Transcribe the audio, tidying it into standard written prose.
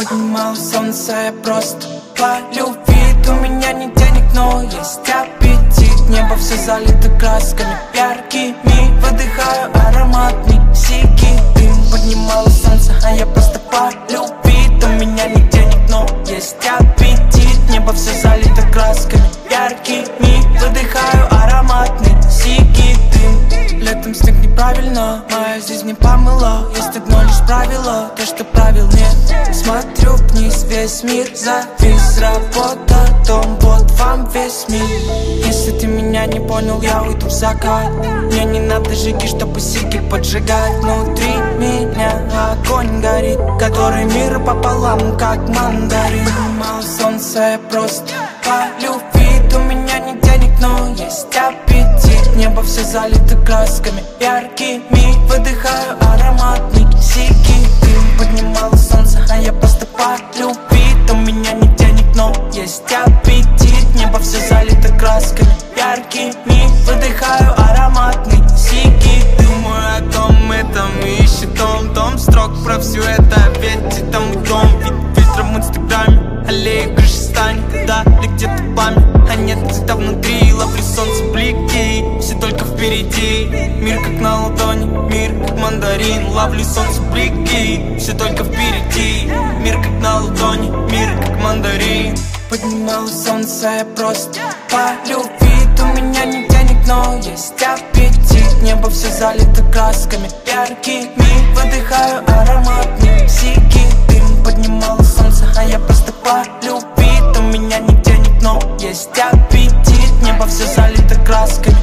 Поднимал солнце, я просто по любви. У меня нет денег, но есть аппетит. Небо все залито красками яркими. Выдыхаю ароматный сиги дым. Поднимало солнце, а я просто по любви. У меня нет денег, но есть аппетит. Небо все залито красками яркими. Выдыхаю ароматный сиги дым. Летом снег неправильно, моя жизнь не помыла. Есть одно лишь правило, то что правил нет. Смотрю вниз, весь мир завис. Работа, дом, вот вам весь мир. Если ты меня не понял, я уйду в закат. Мне не надо жиги, чтобы сиги поджигать. Внутри меня огонь горит, который мир пополам, как мандарин. Поднимал солнце, я просто по любви. У меня нет денег, но есть аппетит. Небо все залито красками яркими. Выдыхаю ароматный сиги дым. Поднимало солнце, а я просто по любви. У меня нет денег, но есть аппетит. Небо все залито красками яркими. Выдыхаю ароматный сиги дым. Думаю о том, этом и ищу том строк про все это. Ведь там дом, вид фильтром в инстаграме. Аллея крыши станет, да, или где-то память. А нет цвета внутри, ловлю солнце блики. Все только впереди, мир как на ладони, мир как мандарин. Ловлю солнце блики, все только впереди, мир как на ладони, мир как мандарин. Поднималось солнце, я просто по любви. У меня нет денег, но есть аппетит. Небо все залито красками яркими. Выдыхаю ароматный сиги дым. Поднималось солнце, а я просто по любви. У меня нет денег, но есть аппетит. Небо все залито красками